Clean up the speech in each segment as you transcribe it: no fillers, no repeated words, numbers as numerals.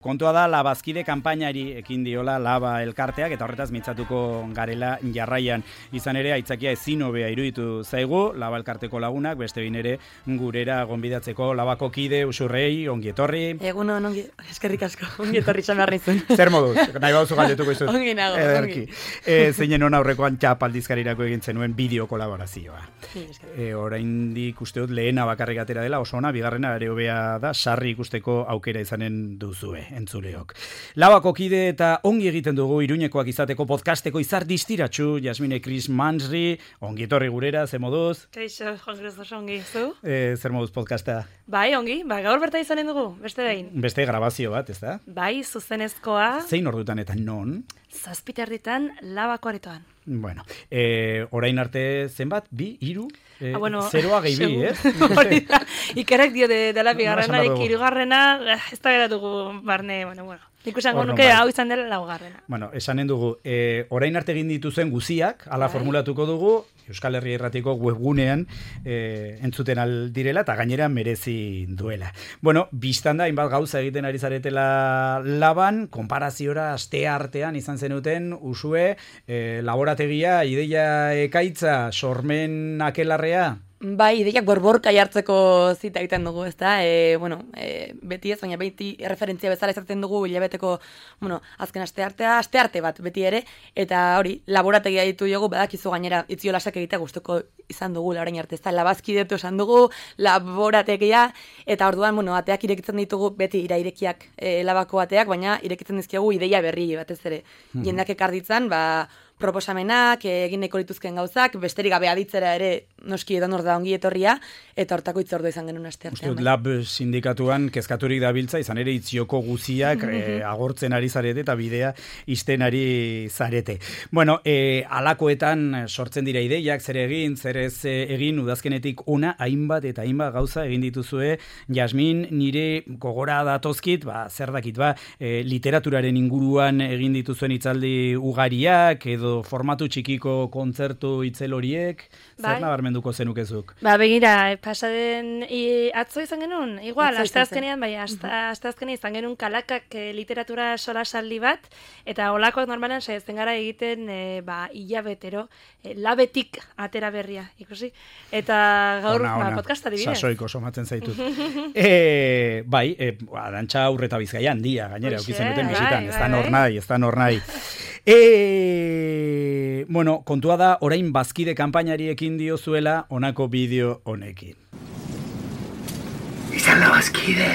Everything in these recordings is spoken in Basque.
Kontua da, labazkide kanpainari ekin diola laba elkarteak, eta horretaz mintzatuko garela jarraian. Izan ere, aitzakia ezin hobea iruditu zaigu, laba elkarteko lagunak, beste bin ere gurera gonbidatzeko labako kide Usurrei, ongi etorri. Egunon, ongi, eskerrik asko, ongi etorri izan behar nizun. Zer moduz, nahi bauzu galdetuko izut. Ongi nago, ongi. Zeinen hona aurrekoan txap aldizkarirako egin zenuen bideo kolaborazioa. Oraindik uste dut lehena bakarrik atera dela, oso ona, bigarrena ere hobea da, sarri ikusteko aukera izanen duzue. Entzuleok. Labako kide eta ongi egiten dugu Iruñekoak izateko podcasteko izar distiratxu, Jasmine Chris Mansri, ongi etorri gurera, ze moduz? Kaixo, Juan Cruz oso ongi, zu? Zer moduz podcasta? Bai, ongi, gaur berta izanen dugu, beste behin. Beste grabazio bat, ez da? Bai, zuzenezkoa. Zein ordutan eta non? 7:00 Labako aretoan. Bueno, orain arte zenbat? 2, 3? Bueno, 0 gehi 2, ez? Ikerek dio dela bigarrena, hirugarrena, ez da geratugu barne, bueno. Ikusango nuke hau izan dela laugarrena. Bueno, esanen dugu, orain arte egin dituzen guziak, hala formulatuko dugu, Euskal Herria Irratiko webgunean entzuten aldirela, eta gainera merezi duela. Bueno, biztanda, hainbat gauza egiten ari zaretela laban, konparaziora aste artean izan zenuten, usue, laborategia, ideia ekaitza, sormen akelarrea? Bai, ideiak borborka jartzeko zita egiten dugu, ezta? Beti ez, baina beti referentzia bezala izaten dugu hilabeteko, azken aste arte bat beti ere, eta hori, laborategia ditu jogu, badakizu gainera itziolasak egitea gustuko izan dugu orain arte, ezta? Labazkidetu esan dugu, laborategia, eta orduan, ateak irekitzen ditugu beti irairekiak labako ateak, baina irekitzen dizkigu ideia berri batez ere. Jendak ekarditzan, proposamenak, egin nahiko lituzken gauzak, besterik gabe aditzera ere noski edan hor da ongi etorria, eta hortako itzordua izan genuen aste artean. Uste, lab sindikatuan kezkaturik dabiltza, izan ere itzioko guziak agortzen ari zarete eta bidea isten ari zarete. Bueno, alakoetan sortzen dira ideiak, zer ez egin, udazkenetik una, hainbat eta hainbat gauza egin dituzue. Jasmin, nire gogora datozkit, zer dakit, literaturaren inguruan egin dituzuen hitzaldi ugariak, edo formatu txikiko kontzertu itzel horiek, zer nabarmenduko zenukezuk? Begira, pasaden atzo izan genuen, igual, asteazkenean izan genuen kalakak literatura solasaldi bat, eta olakoak normalan saietzen gara egiten hilabetero, labetik atera berria, ikusi? Eta gaur podcasta dibidez. Sasoiko somatzen zaitut. Arantxa Aurreta Bizkaia handia, gainera, eukitzen duten bisitan, ez da nor nahi. Bueno, kontua da, orain bazkide kanpainari ekin diozuela honako bideo honekin. Izan la bazkide!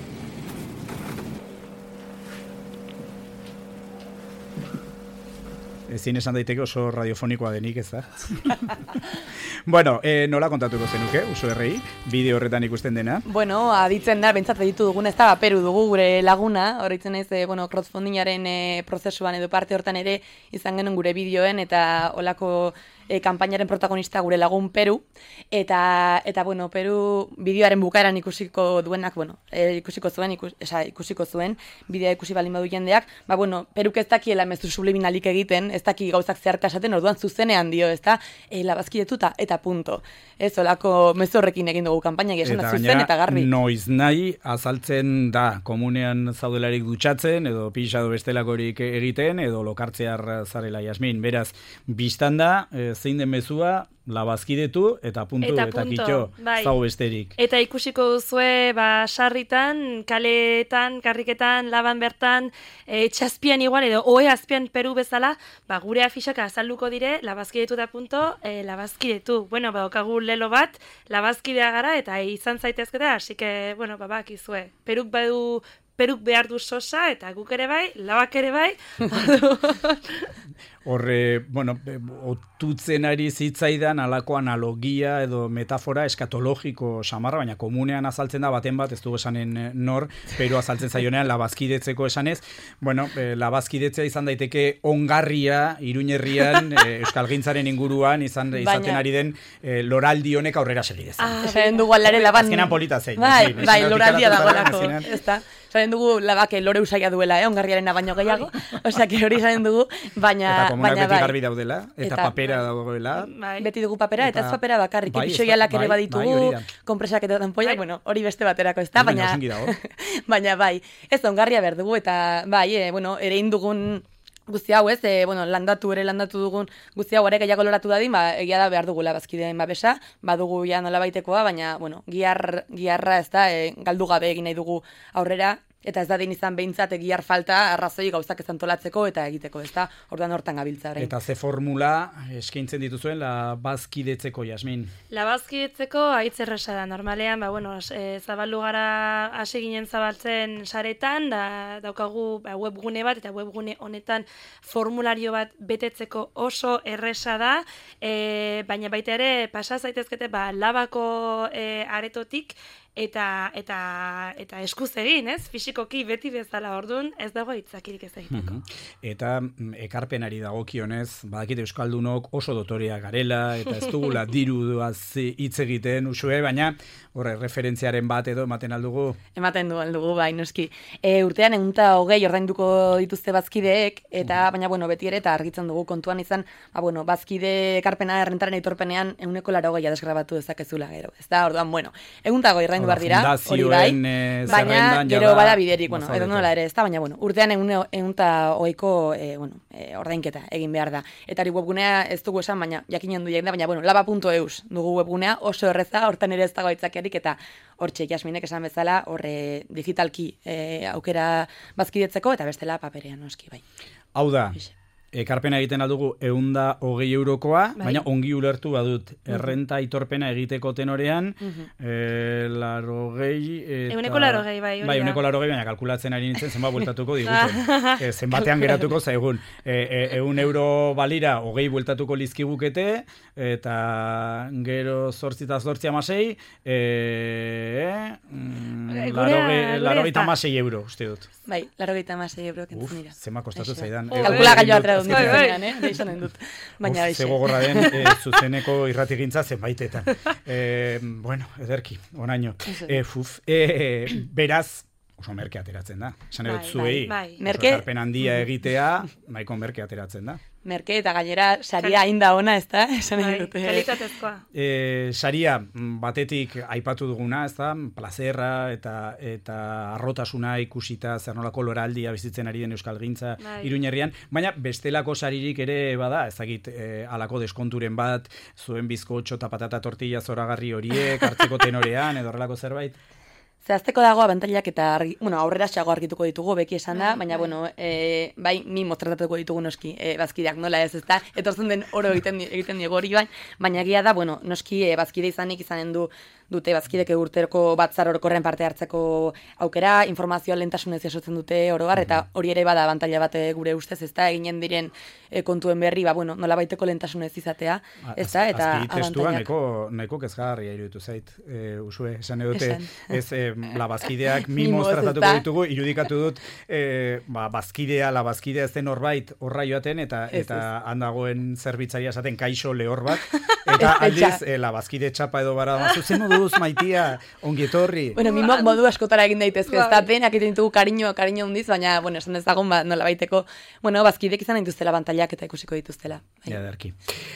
Ezin esan daiteke oso radiofonikoa denik, ez da? Bueno, nola kontatuko zenuke, Usurrei, bideo horretan ikusten dena? Bueno, aditzen da, bentsat ditu dugun, ez da, Peru dugu gure laguna, horretzen ez, crowdfundingaren prozesuan edo parte hortan ere izan genuen gure bideoen, eta olako kanpainaren protagonista gure lagun Peru, eta Peru bideoaren bukaeran ikusiko duenak, ikusiko zuen, bideoa ikusi baldin badu jendeak, Peruk ez dakiela mezu subliminalik egiten, ez daki gauzak zeharka esaten, orduan zuzenean dio, ez da, labazkidetuta, eta punto. Ez, olako mezu horrekin egin dugu kanpainak esan da zuzen eta garbi. Eta noiz nahi azaltzen da, komunean zaudelarik dutxatzen, edo pixado bestelakorik egiten, edo lokartzear zarela, Jasmin. Beraz, biztan da, zein den mezua, labazkidetu, eta puntu, eta kitxo, zau besterik. Eta ikusiko duzue, sarritan, kaletan, karriketan, laban bertan, txazpian igual, edo oe azpian Peru bezala, gure afixaka azalduko dire, labazkidetu eta punto, labazkidetu. Bueno, okagu lelo bat, labazkidea gara, eta izan zaitezketa, así que, bakizue. Peruk behar du sosa, eta guk ere bai, labak ere bai. Horre, otutzen ari zitzaidan alako analogia edo metafora eskatologiko samarra, baina komunean azaltzen da baten bat, ez dugu esanen nor, pero azaltzen zaionean labazkidetzeko esanez. Labazkidetzea izan daiteke ongarria, Iruñerrian, euskalgintzaren inguruan, izaten ari den loraldi honek aurrera segidezan. Esaten dugu alare laban. Azkenan polita zein. Bai, loraldia dagoelako. Esaten dugu labake lore usaia duela, ongarriarena baino gehiago, osea, hori esaten dugu, baina Komunak baina beti bai. garbi daudela, eta papera dagoela. Bai. Beti dugu papera, eta ez papera bakarrik, bai, episoialak ere bai, baditugu, bai, hori da. konpresak eta tanpoiak, Bai. bueno, hori beste baterako, ez da, Baina baina, osingi dago. baina bai, ez ongarria behar dugu, eta bai, bueno, ere indugun guzti hau, ez, landatu dugun guzti hau ere gehiago loratu dadin, egia da behar dugula bazkideen babesa, badugu ja nola baitekoa, baina, bueno, giarra ez da, galdu gabe egin nahi dugu aurrera, eta ez dadin izan behintzat gihar falta arrazoi gauzak ez antolatzeko eta egiteko, ez da, orduan hortan gabiltza orain. Eta ze formula eskaintzen dituzuen bazkidetzeko, Jasmin? Labazkidetzeko haitz erresa da. Normalean, zabaldu gara hasi ginen zabaltzen saretan, daukagu webgune bat, eta webgune honetan formulario bat betetzeko oso erresa da, baina baita ere pasa zaitezkete labako aretotik, eta eskuz egin, ez? Fisikoki beti bezala orduan, ez dago hitzakirik ez egiteko. Eta ekarpenari dagokionez, badakite euskaldunok oso dotorea garela, eta ez dugula diruaz hitz egiten usue, baina horre referentziaren bat edo ematen aldugu? Ematen aldugu, bai, noski. Urtean 120 ordainduko dituzte bazkideek, eta baina bueno, beti ere eta argitzen dugu kontuan izan, bazkide ekarpena errentaren aitorpenean 180 desgrabatu dezakezula gero. Ez da, orduan, bueno, 120 ordaindu behar dira, hori bai, baina gero bada biderik, bueno, edo nola ere, ez da, baina bueno, urtean 120ko ordainketa egin behar da. Eta hori webgunea ez dugu esan, baina jakinen du da, baina bueno, laba.eus dugu webgunea, oso erreza, hortan ere ez dago aitzakiarik, eta hortxe Jasminek esan bezala, horre digitalki aukera bazkidetzeko, eta bestela paperean noski, bai. Hau da, ekarpena egiten aldugu 120 eurokoa, baina ongi ulertu badut, errenta aitorpena egiteko tenorean, 80 eta... 180, bai. Bai, 180, baina kalkulatzen ari nintzen, zenbat bueltatuko diguten. Zenbatean geratuko zaigun. 100 euro balira, 20 bueltatuko lizkigukete, eta gero 8 86 euro, uste dut. Bai, 86 euro kentzen dira. Zema kostatu zaidan. Kalkula gaioa atera dut deixanen dut. Baina ze gogorra den zuzeneko irratigintza zenbaitetan. Bueno, ederki, onaino. Beraz, oso merke ateratzen da. Esan edut zuei, oso ekarpen handia egitea, maiko merke ateratzen da. Merke eta gainera saria ainda ona, ez da? Esan dute. Kalitatezkoa. Saria batetik aipatu duguna, ez da? Plazerra eta arrotasuna ikusita zer nolako loraldia bizitzen ari den euskalgintza Iruñerrian, baina bestelako saririk ere bada, ezagit halako deskonturen bat, zuen bizkotxo eta patata tortilla zoragarri horiek, hartzeko tenorean, edo horrelako zerbait? Zehazteko dago abantailak eta aurrera xago argituko ditugu, beki esan da, baina bueno, bai, mi mostratatuko ditugu noski, bazkideak nola ez da, etortzen den oro egiten diego hori baina egia da, bueno, noski bazkide izanik izanen dute bazkidek urteroko batzar orokorren parte hartzeko aukera, informazioa lehentasunez jasotzen dute oroar, eta hori ere bada abantaila bat gure ustez, ez da, eginen diren kontuen berri, bueno, nola baiteko lehentasunez izatea, ez da, eta abantailak. Testua neko kezgarria iruditu zait, usue, esan edute, ez labazkideak mimos tratatuko ditugu, irudikatu dut bazkidea ez den horbait horra joaten, eta handagoen zerbitzaria esaten kaixo lehor bat, eta aldiz labazkide txapa edo bara zen moduz maitia, ongietorri. Bueno, mimoak modu askotara egin daitezke, ez da denak egiten ditugu kariño hundiz, baina, bueno, esan dezagun nola baiteko, bueno, bazkidek izan dituztela bantailak eta ikusiko dituztela. Ja, derki.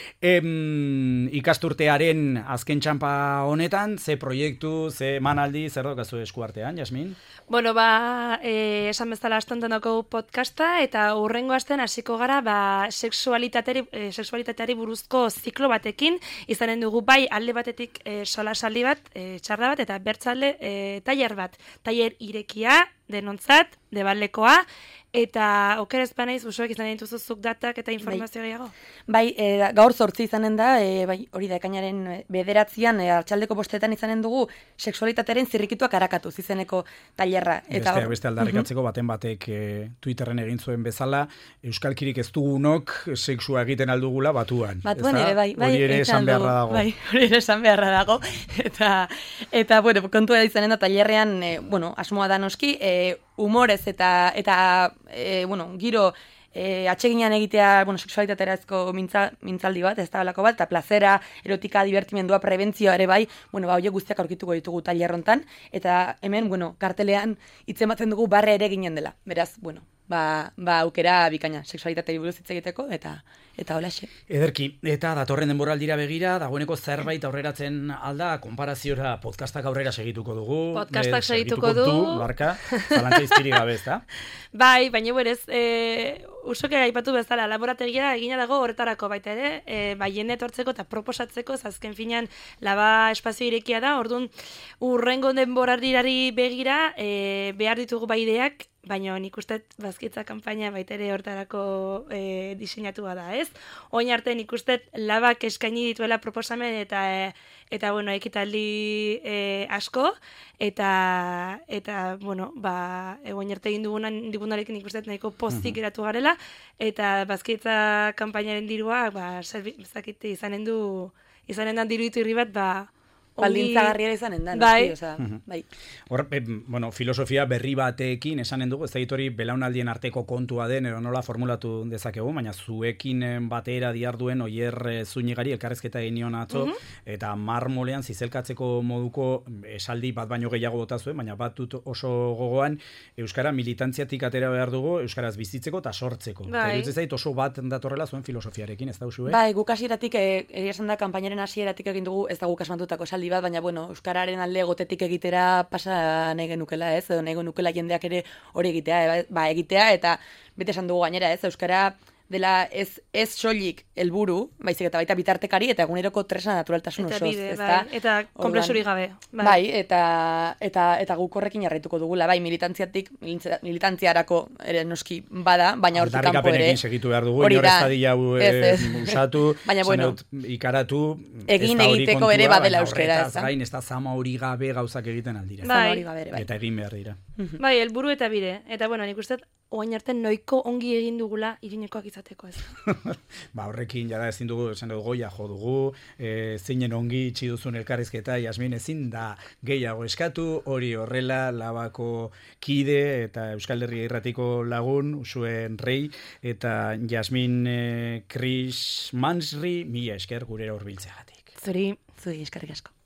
Ikasturtearen azken txampa honetan, ze proiektu, ze manaldi, zer daukazu eskuartean, Jasmin? Bueno, esan bezala astontan daukagu podcasta, eta hurrengo astean hasiko gara, sexualitateari buruzko ziklo batekin, izanen dugu bai alde batetik solasaldi bat, txarra bat, eta bertzalde tailer bat. Tailer irekia, denontzat, deballekoa, eta okerez banaiz usuek izan dituzuzuk datak eta informazio gehiago? Bai, gaur 8 izanen da, bai, hori da ekainaren 9 arratsaldeko 5 izanen dugu sexualitatearen zirrikituak arakatuz izeneko tailerra. Beste aldarrikatzeko baten batek Twitterren egin zuen bezala, euskalkirik ez dugunok sexua egiten aldugula batuan. Batuan ere, bai. Hori ere esan beharra dago. Bai, hori ere esan beharra dago. Eta bueno, kontua izanen da tailerrean, bueno, asmoa da noski, humorez eta giro atseginan egitea, sexualitaterazko mintzaldi bat, ez da balako bat, eta plazera, erotika, divertimendua, prebentzioa ere bai, horiek guztiak aurkituko ditugu tailer hontan, eta hemen, kartelean hitzematen dugu barre ere ginen dela. Beraz, aukera bikaina, sexualitatea buruz hitz egiteko, eta holaxe. Ederki, eta datorren denboraldira begira, dagoeneko zerbait aurreratzen alda, konparaziora podcastak aurrera segituko dugu. Podcastak segituko du. Barka, zalantza izpiri gabe, ezta? Bai, baina berez, usoke aipatu bezala, laborategia egina dago horretarako baita ere, jende etortzeko eta proposatzeko, azken finean laba espazio irekia da, orduan urrengo denboraldirari begira, behar ditugu baideak, baina nik uste bazkitza kanpaina baita ere hortarako diseinatua da, ez? Oin arte nik uste labak eskaini dituela proposamen eta bueno, ekitaldi asko, eta bueno, oin arte egin dugunarekin nik uste nahiko pozik geratu garela, eta bazkitza kanpainaren dirua, izanen dan diruditu irri bat, baldintzagarria izanen da, bai. Bai. Hor, bueno, filosofia berri batekin esanen dugu, ez da hori belaunaldien arteko kontua den, edo nola formulatu dezakegu, baina zuekin batera diarduen Oier Zunigari elkarrezketa egin nion atzo, eta marmolean zizelkatzeko moduko esaldi bat baino gehiago bota zuen, baina bat dut oso gogoan, euskara militantziatik atera behar dugu, euskaraz bizitzeko eta sortzeko. Bai. Eta zait oso bat datorrela zuen filosofiarekin, ez da usue? Bai, guk hasieratik, esan da, kanpainaren hasieratik egin dugu, ez da guk asmantutako esaldi bat, baina bueno, euskararen alde gotetik egitera pasa nahi genukela, ez? Edo nahi genukela jendeak ere hori egitea, eta bete esan dugu gainera, ez? Euskara dela ez soilik helburu, baizik eta baita bitartekari eta eguneroko tresna naturaltasun osoz, ezta? Eta konplexurik gabe. Bai, eta guk horrekin jarraituko dugula, bai, militantziarako ere noski bada, baina hortik kanpo ere. Aldarrikapenekin segitu behar dugu, inor ez dadila usatu, baina bueno, ikaratu, egin egiteko ere badela euskara, ez da? Gain, ez da zama hori gabe gauzak egiten aldira. Bai. Eta egin behar dira. Bai, helburu eta bide. Eta bueno, nik uste oain arte noiko ongi egin dugula irinekoak izateko, ez. Horrekin jada ezin dugu, esan dugu goia jo dugu, zeinen ongi itxi duzun elkarrizketa, Jasmin ezin da gehiago eskatu, hori horrela, labako kide eta Euskal Herria Irratiko lagun, Usuen Rei, eta Jasmin Chris Mansri, mila esker gurera hurbiltzeagatik. Zuri eskerrik asko.